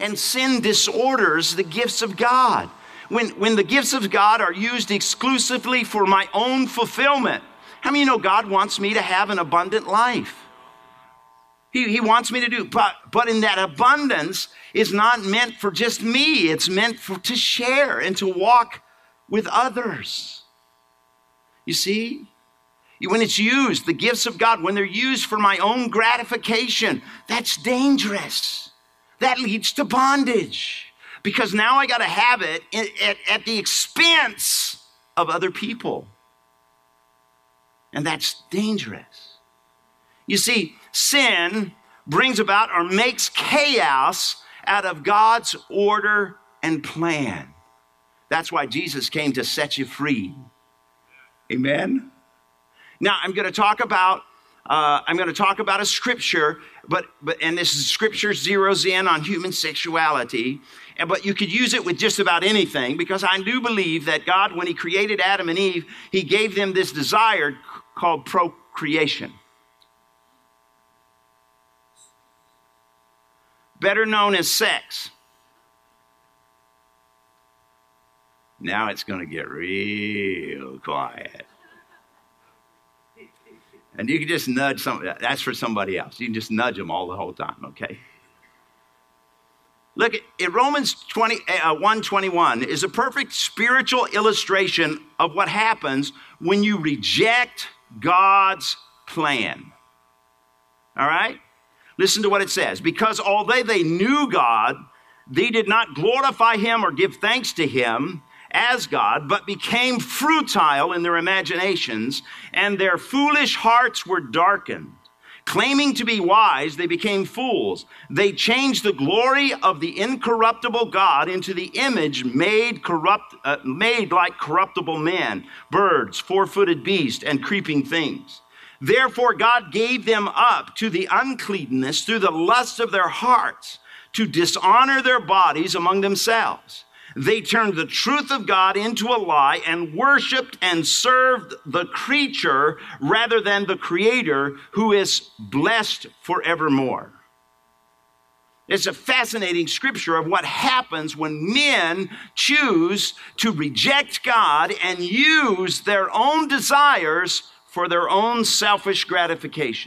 and sin disorders the gifts of God. When the gifts of God are used exclusively for my own fulfillment. How many of you know God wants me to have an abundant life? He wants me to do, but in that abundance is not meant for just me. It's meant to share and to walk with others. You see, when it's used, the gifts of God, when they're used for my own gratification, that's dangerous. That leads to bondage because now I got to have it at the expense of other people. And that's dangerous. You see, sin brings about or makes chaos out of God's order and plan. That's why Jesus came to set you free. Amen. Now I'm going to talk about a scripture, but this scripture zeroes in on human sexuality. But you could use it with just about anything because I do believe that God, when he created Adam and Eve, he gave them this desire called procreation. Better known as sex. Now it's going to get real quiet. And you can just nudge that's for somebody else. You can just nudge them the whole time, okay? Look, in Romans 1:21 is a perfect spiritual illustration of what happens when you reject God's plan. All right? Listen to what it says. Because although they knew God, they did not glorify him or give thanks to him as God, but became futile in their imaginations, and their foolish hearts were darkened. Claiming to be wise, they became fools. They changed the glory of the incorruptible God into the image made like corruptible men, birds, four-footed beasts, and creeping things. Therefore, God gave them up to the uncleanness through the lust of their hearts, to dishonor their bodies among themselves. They turned the truth of God into a lie and worshiped and served the creature rather than the Creator, who is blessed forevermore. It's a fascinating scripture of what happens when men choose to reject God and use their own desires for their own selfish gratification.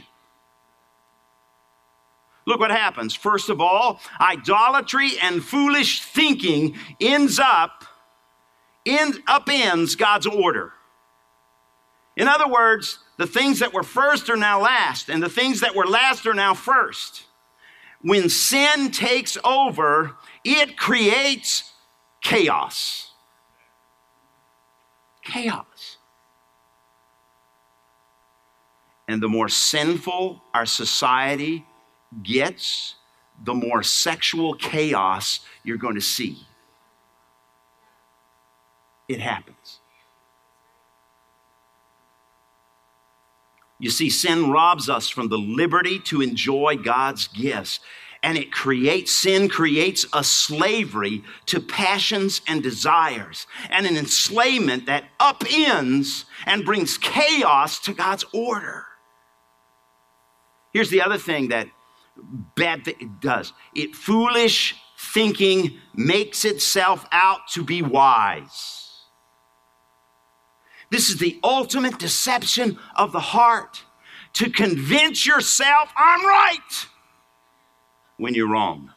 Look what happens. First of all, idolatry and foolish thinking upends God's order. In other words, the things that were first are now last, and the things that were last are now first. When sin takes over, it creates chaos. Chaos. And the more sinful our society gets, the more sexual chaos you're going to see. It happens. You see, sin robs us from the liberty to enjoy God's gifts. And sin creates a slavery to passions and desires, and an enslavement that upends and brings chaos to God's order. Here's the other thing that it does. Foolish thinking makes itself out to be wise. This is the ultimate deception of the heart, to convince yourself I'm right when you're wrong.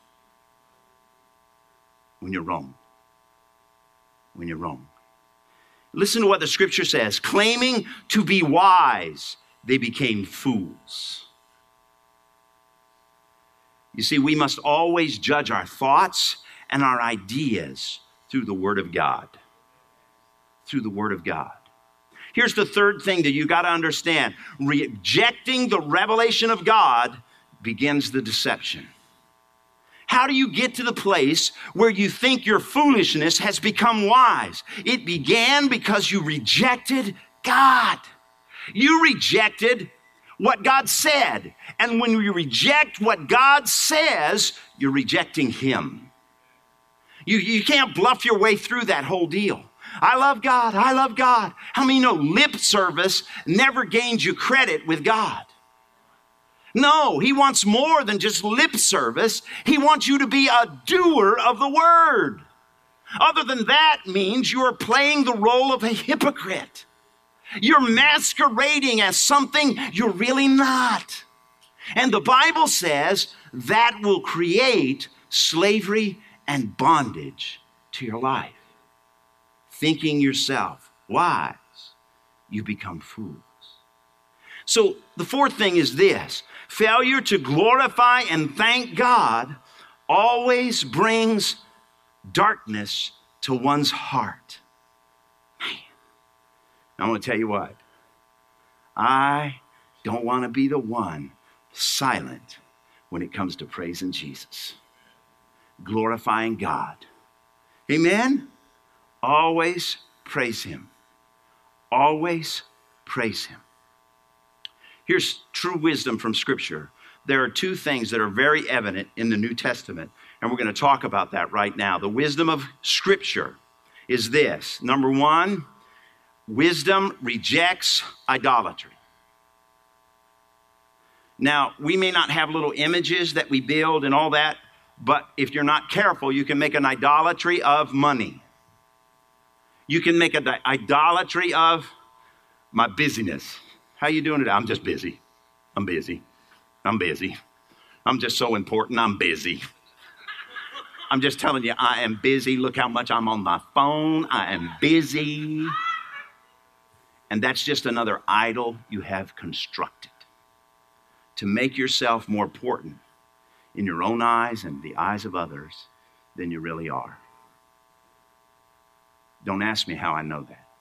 When you're wrong. When you're wrong. Listen to what the scripture says. Claiming to be wise, they became fools. You see, we must always judge our thoughts and our ideas through the Word of God. Through the Word of God. Here's the third thing that you got to understand. Rejecting the revelation of God begins the deception. How do you get to the place where you think your foolishness has become wise? It began because you rejected God. You rejected what God said. And when you reject what God says, you're rejecting Him. You can't bluff your way through that whole deal. I love God. I love God. How many know lip service never gains you credit with God? No, he wants more than just lip service. He wants you to be a doer of the word. Other than that means you are playing the role of a hypocrite. You're masquerading as something you're really not. And the Bible says that will create slavery and bondage to your life. Thinking yourself wise, you become fools. So the fourth thing is this: failure to glorify and thank God always brings darkness to one's heart. Man, I want to tell you what. I don't want to be the one silent when it comes to praising Jesus, glorifying God. Amen? Always praise him. Always praise him. Here's true wisdom from Scripture. There are two things that are very evident in the New Testament, and we're going to talk about that right now. The wisdom of Scripture is this. Number one, wisdom rejects idolatry. Now, we may not have little images that we build and all that, but if you're not careful, you can make an idolatry of money. You can make an idolatry of my busyness. How you doing today? I'm just busy. I'm busy. I'm busy. I'm just so important. I'm busy. I'm just telling you, I am busy. Look how much I'm on my phone. I am busy. And that's just another idol you have constructed to make yourself more important in your own eyes and the eyes of others than you really are. Don't ask me how I know that.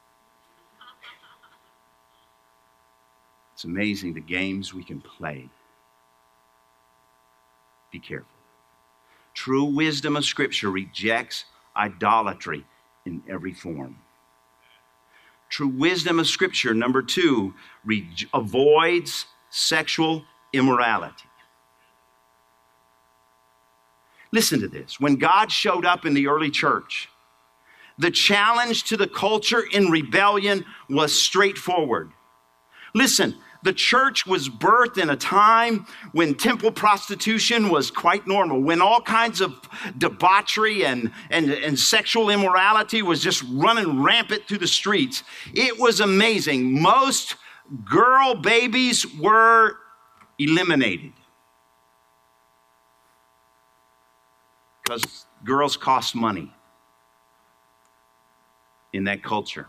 It's amazing the games we can play. Be careful. True wisdom of Scripture rejects idolatry in every form. True wisdom of Scripture, number two, avoids sexual immorality. Listen to this. When God showed up in the early church, the challenge to the culture in rebellion was straightforward. Listen, the church was birthed in a time when temple prostitution was quite normal, when all kinds of debauchery and sexual immorality was just running rampant through the streets. It was amazing. Most girl babies were eliminated because girls cost money in that culture.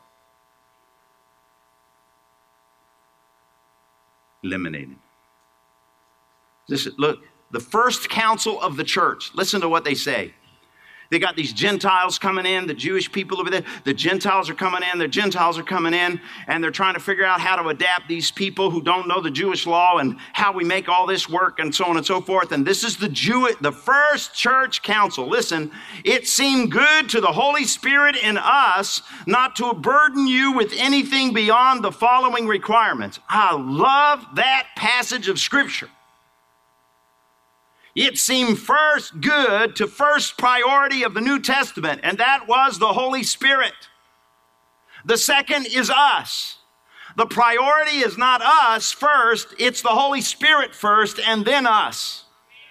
Eliminated. Listen, look, the first council of the church, listen to what they say. They got these Gentiles coming in, the Jewish people over there. The Gentiles are coming in, the Gentiles are coming in, and they're trying to figure out how to adapt these people who don't know the Jewish law and how we make all this work and so on and so forth. And this is the first church council. Listen, it seemed good to the Holy Spirit in us not to burden you with anything beyond the following requirements. I love that passage of Scripture. It seemed first good to first priority of the New Testament, and that was the Holy Spirit. The second is us. The priority is not us first, it's the Holy Spirit first and then us.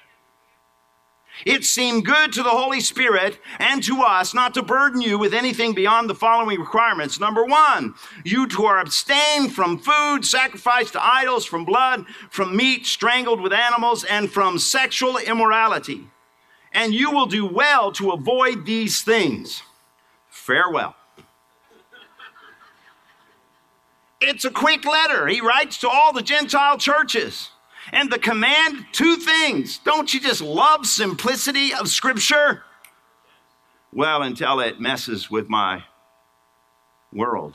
It seemed good to the Holy Spirit and to us not to burden you with anything beyond the following requirements. Number one, you to are abstained from food sacrificed to idols, from blood, from meat strangled with animals, and from sexual immorality. And you will do well to avoid these things. Farewell. It's a quick letter. He writes to all the Gentile churches. And the command, two things. Don't you just love simplicity of Scripture? Well, until it messes with my world.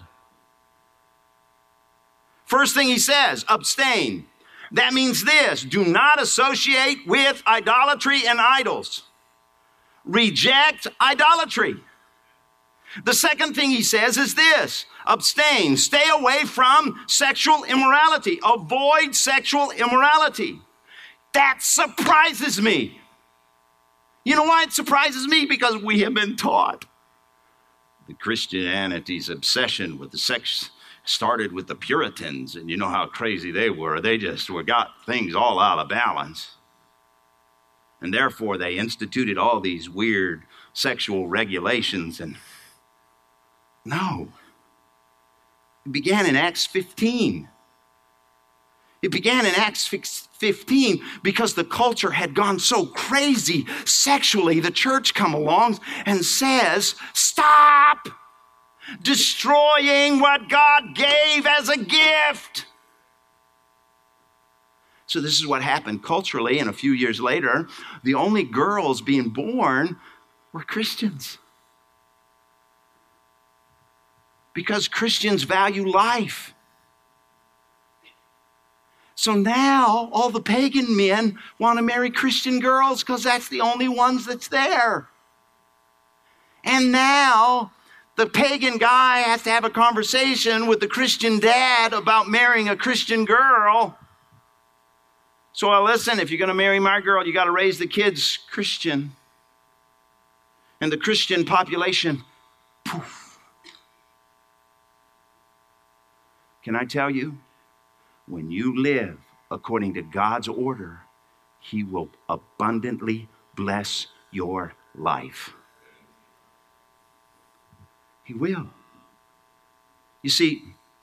First thing he says, abstain. That means this: do not associate with idolatry and idols. Reject idolatry. The second thing he says is this: abstain, stay away from sexual immorality. Avoid sexual immorality. That surprises me. You know why it surprises me? Because we have been taught the Christianity's obsession with the Started with the Puritans, and you know how crazy they were. They just got things all out of balance. And therefore, they instituted all these weird sexual regulations. And no, it began in Acts 15. It began in Acts 15 because the culture had gone so crazy sexually. The church come along and says, stop destroying what God gave as a gift. So this is what happened culturally, and a few years later, the only girls being born were Christians. Because Christians value life. So now all the pagan men want to marry Christian girls because that's the only ones that's there. And now the pagan guy has to have a conversation with the Christian dad about marrying a Christian girl. So listen, if you're going to marry my girl, you got to raise the kids Christian. And the Christian population, poof. Can I tell you? When you live according to God's order, He will abundantly bless your life. He will. You see,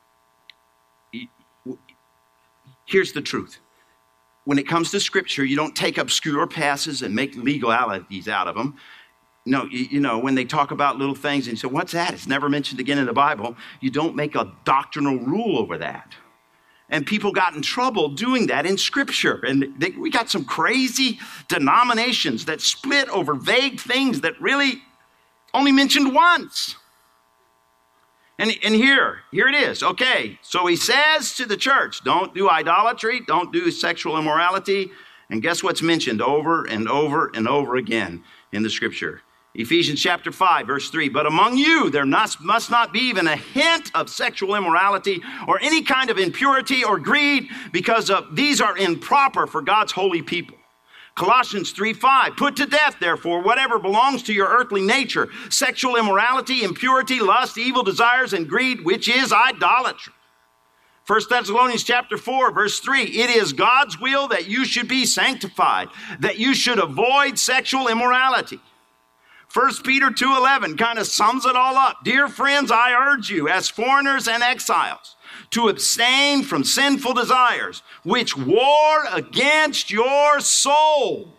here's the truth. When it comes to Scripture, you don't take obscure passages and make legalities out of them. No, you know, when they talk about little things and you say, what's that? It's never mentioned again in the Bible. You don't make a doctrinal rule over that. And people got in trouble doing that in Scripture. And we got some crazy denominations that split over vague things that really only mentioned once. And here it is. Okay, so he says to the church, don't do idolatry, don't do sexual immorality. And guess what's mentioned over and over and over again in the Scripture? Ephesians chapter 5, verse 3, but among you there must not be even a hint of sexual immorality or any kind of impurity or greed, because these are improper for God's holy people. Colossians 3:5, put to death, therefore, whatever belongs to your earthly nature, sexual immorality, impurity, lust, evil desires, and greed, which is idolatry. 1 Thessalonians chapter 4, verse 3, it is God's will that you should be sanctified, that you should avoid sexual immorality. 1 Peter 2:11 kind of sums it all up. Dear friends, I urge you as foreigners and exiles to abstain from sinful desires, which war against your soul.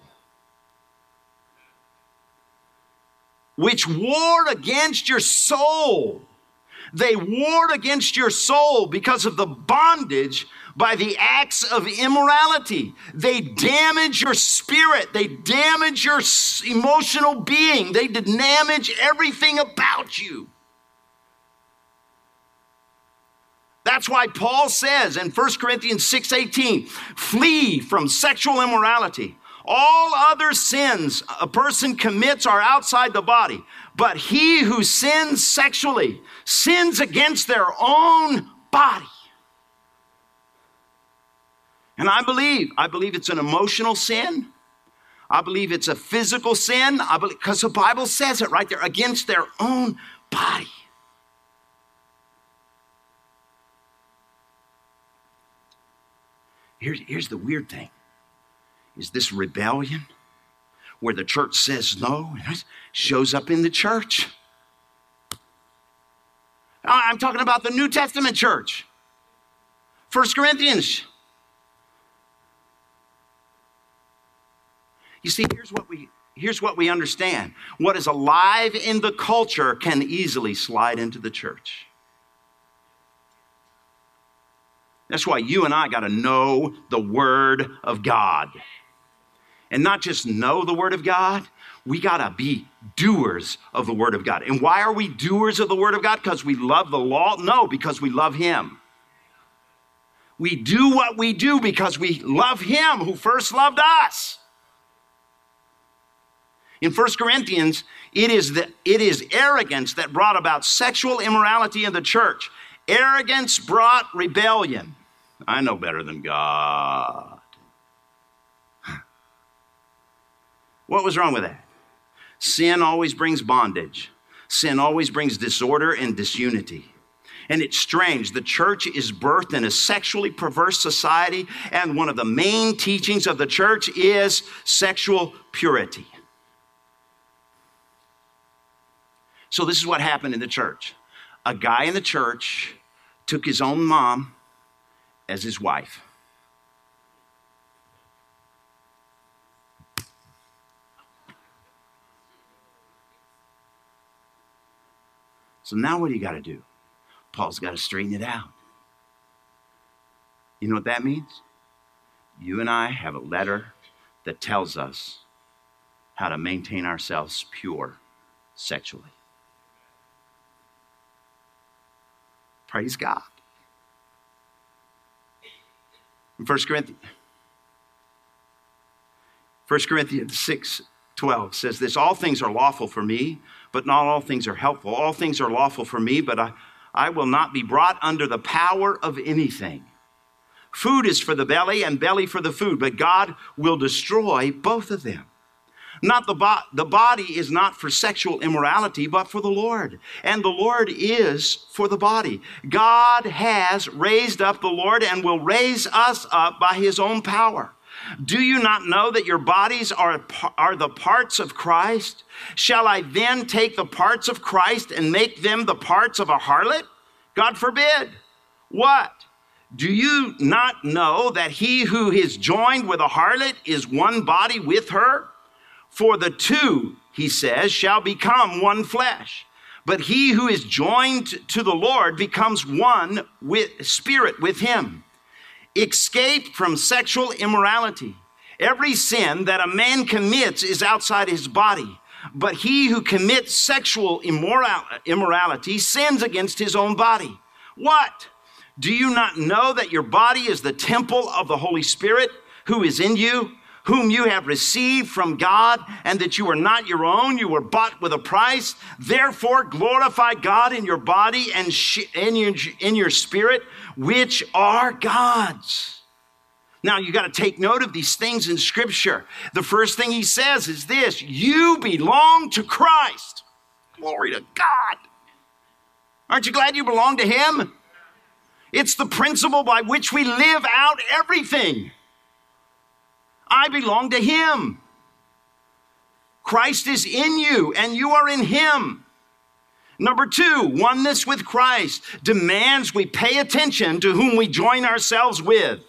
Which warred against your soul. They warred against your soul because of the bondage by the acts of immorality. They damage your spirit. They damage your emotional being. They damage everything about you. That's why Paul says in 1 Corinthians 6:18, flee from sexual immorality. All other sins a person commits are outside the body, but he who sins sexually sins against their own body. And I believe it's an emotional sin. I believe it's a physical sin. I believe, because the Bible says it right there, against their own body. Here's the weird thing, is this rebellion where the church says no, and it shows up in the church. I'm talking about the New Testament church. 1 Corinthians. You see, here's what we understand. What is alive in the culture can easily slide into the church. That's why you and I got to know the Word of God. And not just know the Word of God, we got to be doers of the Word of God. And why are we doers of the Word of God? Because we love the law? No, because we love Him. We do what we do because we love Him who first loved us. In 1 Corinthians, it is arrogance that brought about sexual immorality in the church. Arrogance brought rebellion. I know better than God. What was wrong with that? Sin always brings bondage. Sin always brings disorder and disunity. And it's strange. The church is birthed in a sexually perverse society, and one of the main teachings of the church is sexual purity. So this is what happened in the church. A guy in the church took his own mom as his wife. So now what do you got to do? Paul's got to straighten it out. You know what that means? You and I have a letter that tells us how to maintain ourselves pure sexually. Praise God. In 1 Corinthians 6:12 says this, all things are lawful for me, but not all things are helpful. All things are lawful for me, but I will not be brought under the power of anything. Food is for the belly and belly for the food, but God will destroy both of them. The body is not for sexual immorality, but for the Lord. And the Lord is for the body. God has raised up the Lord and will raise us up by his own power. Do you not know that your bodies are the parts of Christ? Shall I then take the parts of Christ and make them the parts of a harlot? God forbid. What? Do you not know that he who is joined with a harlot is one body with her? For the two, he says, shall become one flesh. But he who is joined to the Lord becomes one spirit with him. Escape from sexual immorality. Every sin that a man commits is outside his body, but he who commits sexual immorality sins against his own body. What? Do you not know that your body is the temple of the Holy Spirit who is in you, whom you have received from God, and that you are not your own, you were bought with a price? Therefore glorify God in your body and in your spirit, which are God's. Now you got to take note of these things in Scripture. The first thing he says is this: you belong to Christ. Glory to God. Aren't you glad you belong to him? It's the principle by which we live out everything. I belong to him. Christ is in you and you are in him. Number two, oneness with Christ demands we pay attention to whom we join ourselves with.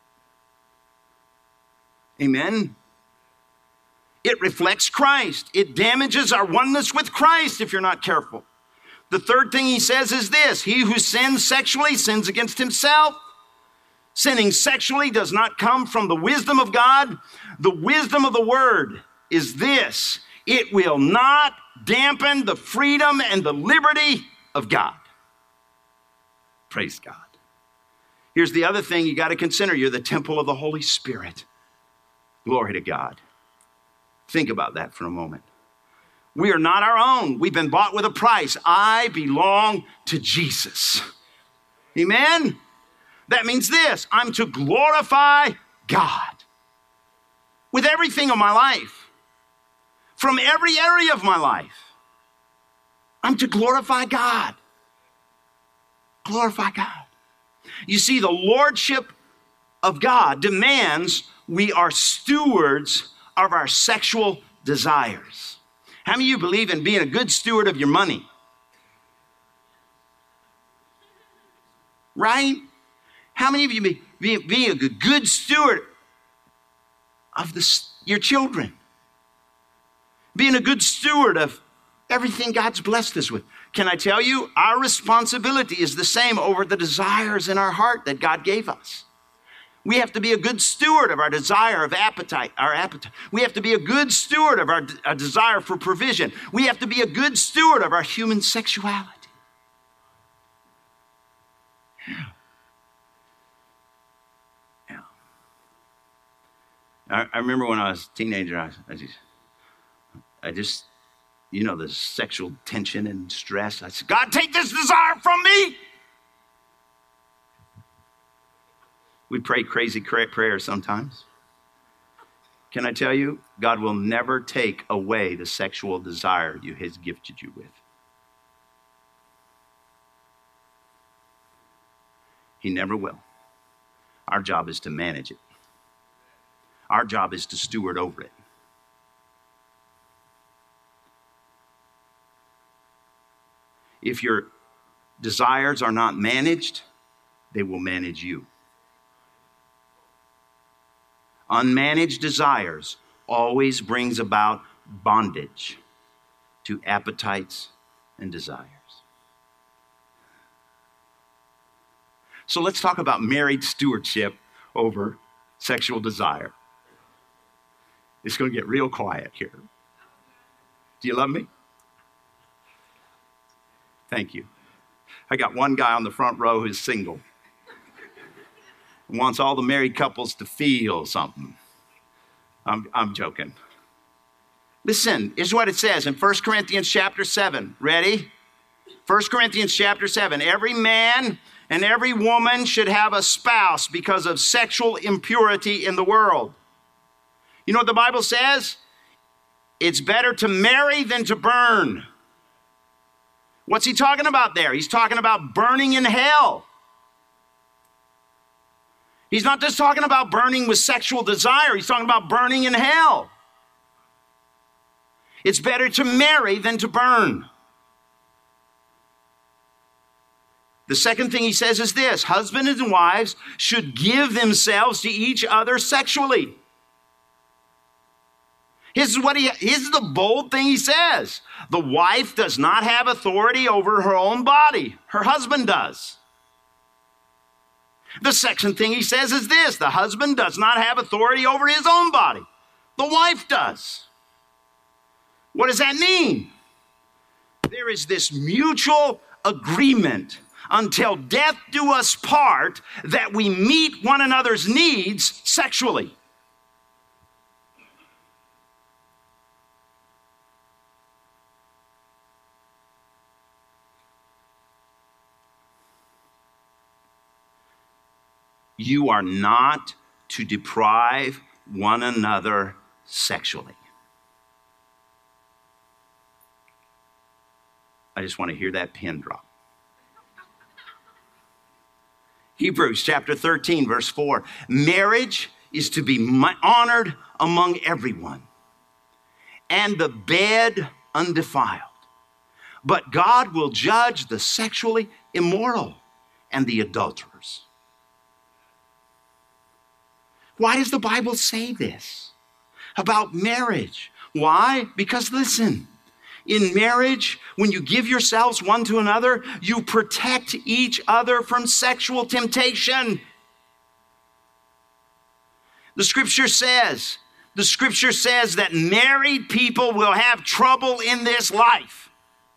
Amen. It reflects Christ. It damages our oneness with Christ if you're not careful. The third thing he says is this: he who sins sexually sins against himself. Sinning sexually does not come from the wisdom of God. The wisdom of the word is this: it will not dampen the freedom and the liberty of God. Praise God. Here's the other thing you got to consider. You're the temple of the Holy Spirit. Glory to God. Think about that for a moment. We are not our own. We've been bought with a price. I belong to Jesus. Amen? That means this: I'm to glorify God with everything of my life. From every area of my life, I'm to glorify God. Glorify God. You see, the lordship of God demands we are stewards of our sexual desires. How many of you believe in being a good steward of your money? Right? How many of you being a good steward of your children? Being a good steward of everything God's blessed us with. Can I tell you, our responsibility is the same over the desires in our heart that God gave us. We have to be a good steward of our desire of appetite, our appetite. We have to be a good steward of our desire for provision. We have to be a good steward of our human sexuality. Yeah. I remember when I was a teenager, I just, you know, the sexual tension and stress. I said, God, take this desire from me. We pray crazy prayers sometimes. Can I tell you, God will never take away the sexual desire He has gifted you with. He never will. Our job is to manage it. Our job is to steward over it. If your desires are not managed, they will manage you. Unmanaged desires always brings about bondage to appetites and desires. So let's talk about married stewardship over sexual desire. It's going to get real quiet here. Do you love me? Thank you. I got one guy on the front row who's single. Wants all the married couples to feel something. I'm joking. Listen, here's what it says in 1 Corinthians chapter 7. Ready? 1 Corinthians chapter 7. Every man and every woman should have a spouse because of sexual impurity in the world. You know what the Bible says? It's better to marry than to burn. What's he talking about there? He's talking about burning in hell. He's not just talking about burning with sexual desire. He's talking about burning in hell. It's better to marry than to burn. The second thing he says is this: husbands and wives should give themselves to each other sexually. Here's the bold thing he says. The wife does not have authority over her own body. Her husband does. The second thing he says is this: the husband does not have authority over his own body. The wife does. What does that mean? There is this mutual agreement until death do us part that we meet one another's needs sexually. You are not to deprive one another sexually. I just want to hear that pin drop. Hebrews chapter 13, verse 4. Marriage is to be honored among everyone, and the bed undefiled. But God will judge the sexually immoral and the adulterers. Why does the Bible say this about marriage? Why? Because listen, in marriage, when you give yourselves one to another, you protect each other from sexual temptation. The scripture says that married people will have trouble in this life.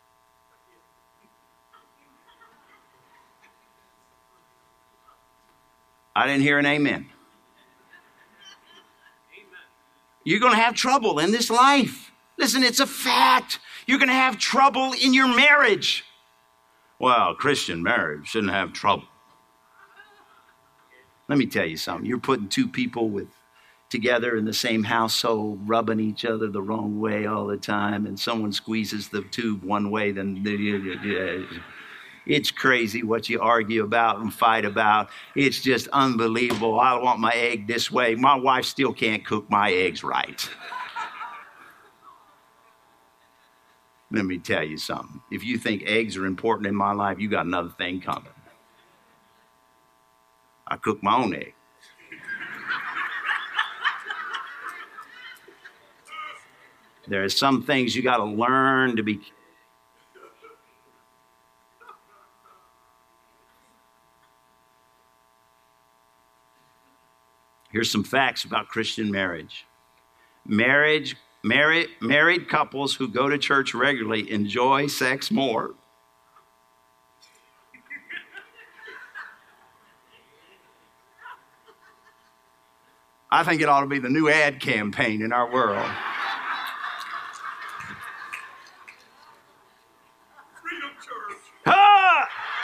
I didn't hear an amen. You're going to have trouble in this life. Listen, it's a fact. You're going to have trouble in your marriage. Well, Christian marriage shouldn't have trouble. Let me tell you something. You're putting two people together in the same household, rubbing each other the wrong way all the time, and someone squeezes the tube one way, then it's crazy what you argue about and fight about. It's just unbelievable. I want my egg this way. My wife still can't cook my eggs right. Let me tell you something. If you think eggs are important in my life, you got another thing coming. I cook my own egg. There are some things you got to learn to be. Here's some facts about Christian marriage. Married couples who go to church regularly enjoy sex more. I think it ought to be the new ad campaign in our world. Freedom Church. Ah!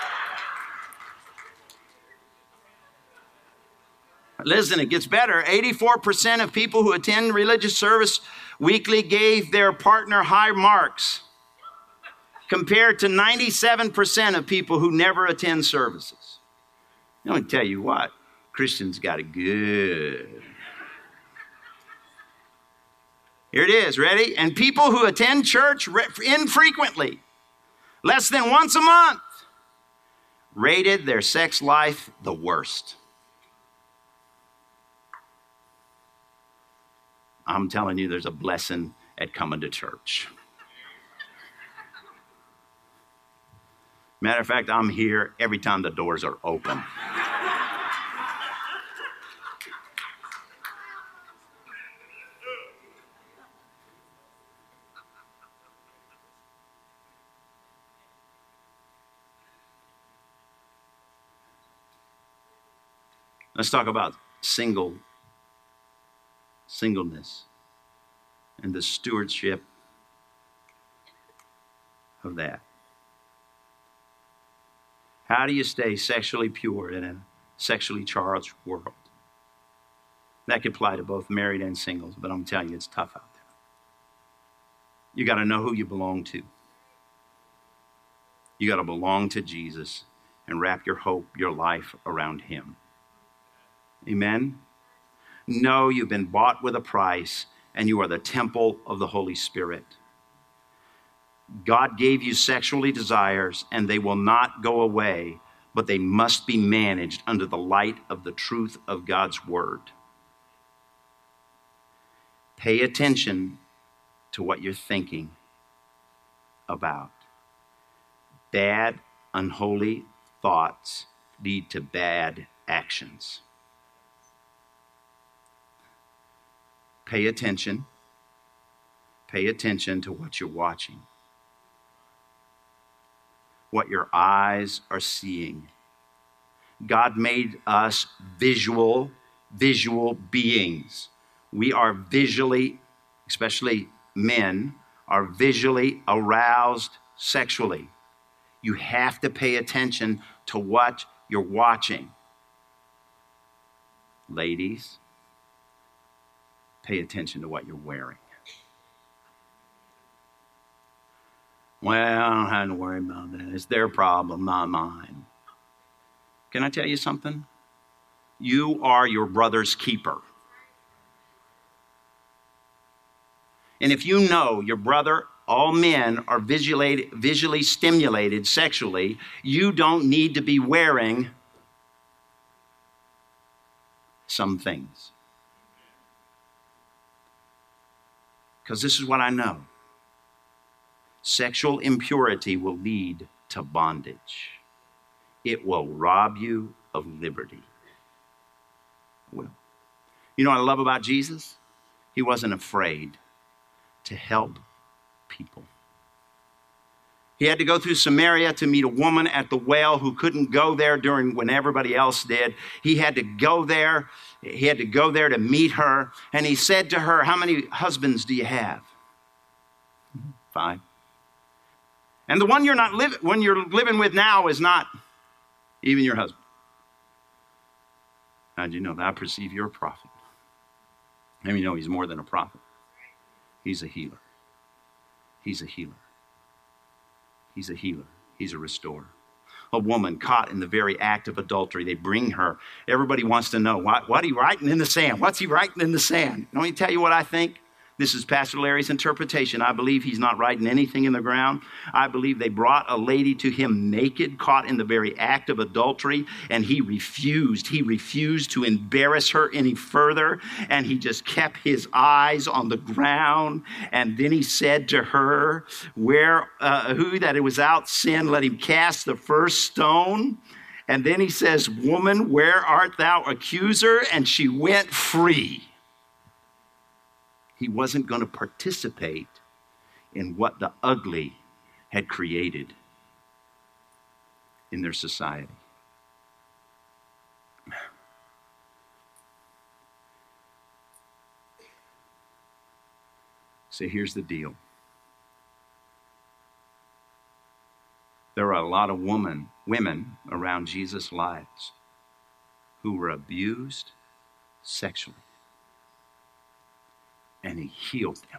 Listen, it gets better. 84% of people who attend religious service weekly gave their partner high marks, compared to 97% of people who never attend services. Let me tell you what, Christians got it good. Here it is, ready? And people who attend church infrequently, less than once a month, rated their sex life the worst. I'm telling you, there's a blessing at coming to church. Matter of fact, I'm here every time the doors are open. Let's talk about singleness and the stewardship of that. How do you stay sexually pure in a sexually charged world? That could apply to both married and singles, but I'm telling you, it's tough out there. You got to know who you belong to. You got to belong to Jesus and wrap your hope, your life around him. Amen? Know you've been bought with a price and you are the temple of the Holy Spirit. God gave you sexual desires and they will not go away, but they must be managed under the light of the truth of God's word. Pay attention to what you're thinking about. Bad, unholy thoughts lead to bad actions. Pay attention. Pay attention to what you're watching, what your eyes are seeing. God made us visual beings. We are visually, especially men, are visually aroused sexually. You have to pay attention to what you're watching. Ladies, pay attention to what you're wearing. Well, I don't have to worry about that. It's their problem, not mine. Can I tell you something? You are your brother's keeper. And if you know your brother, all men are visually stimulated sexually, you don't need to be wearing some things. Because this is what I know. Sexual impurity will lead to bondage. It will rob you of liberty. It will. You know what I love about Jesus? He wasn't afraid to help people. He had to go through Samaria to meet a woman at the well who couldn't go there when everybody else did. He had to go there. He had to go there to meet her. And he said to her, how many husbands do you have? 5. And the one you're living with now is not even your husband. How'd you know that? I perceive you're a prophet. Let me know he's more than a prophet. He's a healer. He's a healer. He's a healer. He's a restorer. A woman caught in the very act of adultery. They bring her. Everybody wants to know, what are you writing in the sand? What's he writing in the sand? Let me tell you what I think. This is Pastor Larry's interpretation. I believe he's not writing anything in the ground. I believe they brought a lady to him naked, caught in the very act of adultery, and he refused. He refused to embarrass her any further, and he just kept his eyes on the ground. And then he said to her, who that it was without sin, let him cast the first stone. And then he says, woman, where art thou accuser? And she went free. He wasn't going to participate in what the ugly had created in their society. So here's the deal. There are a lot of women around Jesus' lives who were abused sexually. And he healed them.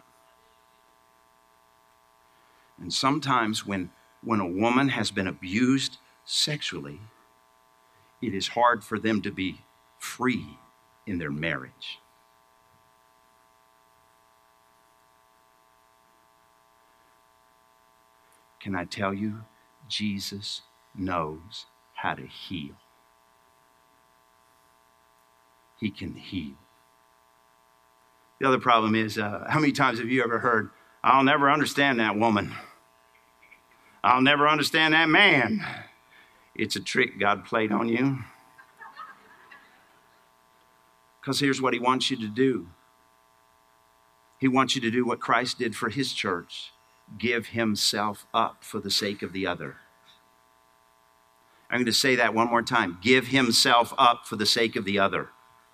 And sometimes when a woman has been abused sexually, it is hard for them to be free in their marriage. Can I tell you, Jesus knows how to heal. He can heal. The other problem is, how many times have you ever heard, I'll never understand that woman. I'll never understand that man. It's a trick God played on you. Because here's what he wants you to do. He wants you to do what Christ did for his church. Give himself up for the sake of the other. I'm going to say that one more time. Give himself up for the sake of the other.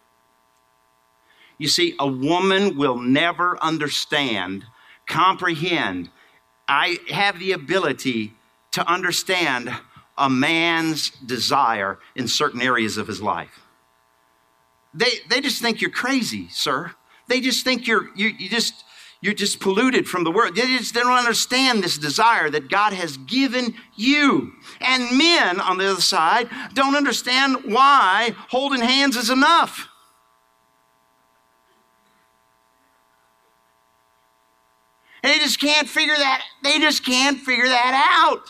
You see, a woman will never understand, comprehend. I have the ability to understand a man's desire in certain areas of his life. They just think you're crazy, sir. They just think you're just polluted from the world. They don't understand this desire that God has given you. And men, on the other side, don't understand why holding hands is enough. They just can't figure that out.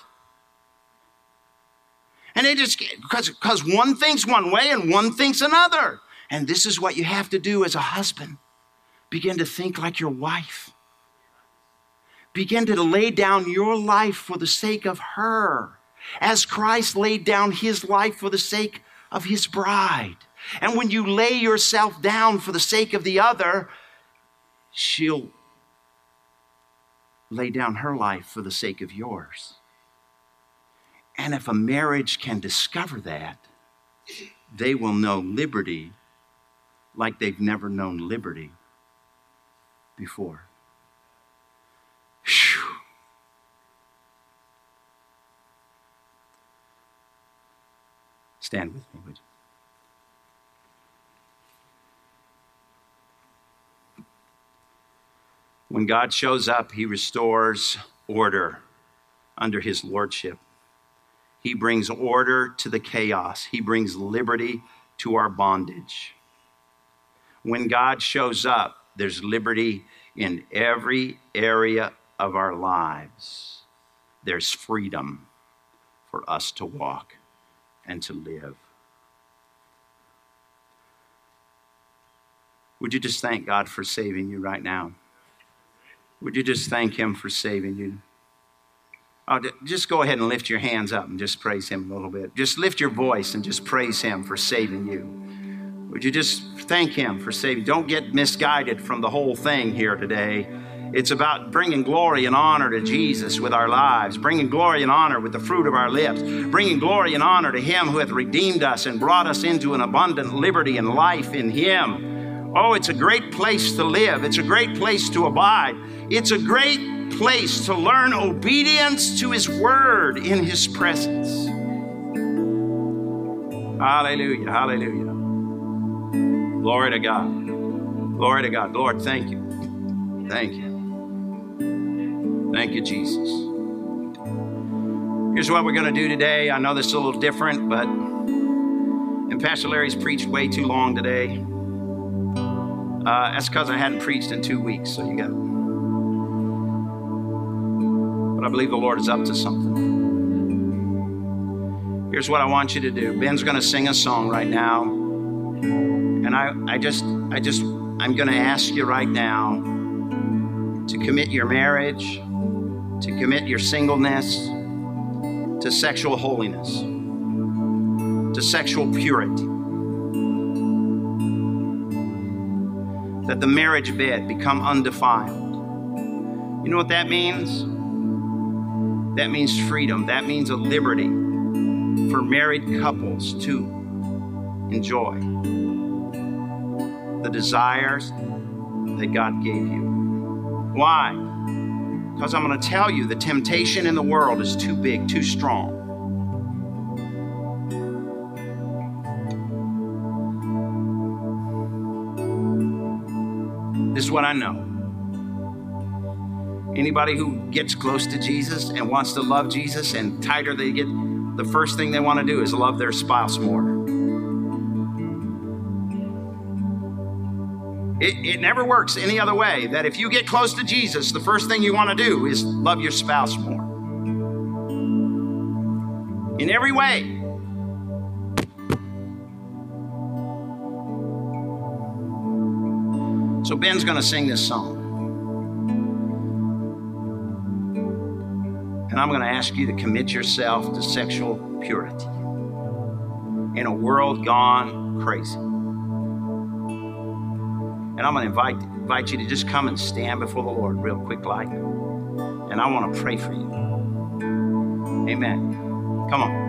And they just, because one thinks one way and one thinks another. And this is what you have to do as a husband. Begin to think like your wife. Begin to lay down your life for the sake of her, as Christ laid down his life for the sake of his bride. And when you lay yourself down for the sake of the other, she'll lay down her life for the sake of yours. And if a marriage can discover that, they will know liberty like they've never known liberty before. Whew. Stand with me, would you? When God shows up, he restores order under his lordship. He brings order to the chaos. He brings liberty to our bondage. When God shows up, there's liberty in every area of our lives. There's freedom for us to walk and to live. Would you just thank God for saving you right now? Would you just thank him for saving you? Just go ahead and lift your hands up and just praise him a little bit. Just lift your voice and just praise him for saving you. Would you just thank him for saving? Don't get misguided from the whole thing here today. It's about bringing glory and honor to Jesus with our lives, bringing glory and honor with the fruit of our lips, bringing glory and honor to him who hath redeemed us and brought us into an abundant liberty and life in him. Oh, it's a great place to live. It's a great place to abide. It's a great place to learn obedience to his word in his presence. Hallelujah, hallelujah. Glory to God. Glory to God. Lord, thank you. Thank you. Thank you, Jesus. Here's what we're going to do today. I know this is a little different, but and Pastor Larry's preached way too long today. That's because I hadn't preached in 2 weeks, so you got it. But I believe the Lord is up to something. Here's what I want you to do. Ben's going to sing a song right now. And I'm going to ask you right now to commit your marriage, to commit your singleness to sexual holiness, to sexual purity. That the marriage bed become undefiled. You know what that means? That means freedom. That means a liberty for married couples to enjoy the desires that God gave you. Why? Because I'm going to tell you the temptation in the world is too big, too strong. This is what I know. Anybody who gets close to Jesus and wants to love Jesus, and tighter they get, the first thing they want to do is love their spouse more. It never works any other way. That if you get close to Jesus, the first thing you want to do is love your spouse more. In every way. So Ben's going to sing this song. And I'm going to ask you to commit yourself to sexual purity in a world gone crazy. And I'm going to invite you to just come and stand before the Lord real quick like. And I want to pray for you. Amen. Come on.